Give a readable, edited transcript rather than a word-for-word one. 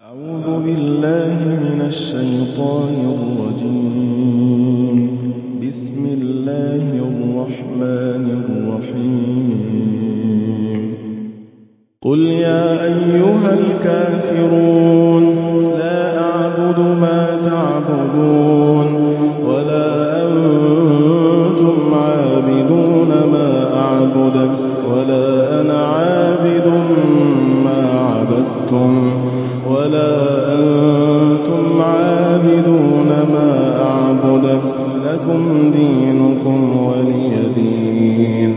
أعوذ بالله من الشيطان الرجيم. بسم الله الرحمن الرحيم. قل يا أيها الكافرون لا أعبد ما تعبدون ولا أنتم عابدون ما أعبد ولا أنا عابد ما عبدتم ولا أنتم عابدون ما أعبد لكم دينكم ولي دين.